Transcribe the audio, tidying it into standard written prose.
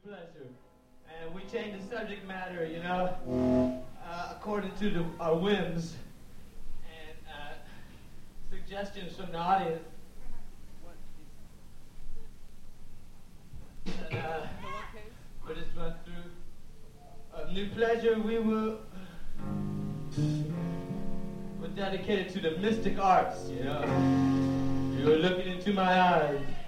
pleasure. And we change the subject matter, according to our whims and suggestions from the audience. We'll just run through a new pleasure. We're dedicated to the mystic arts, You were looking into my eyes.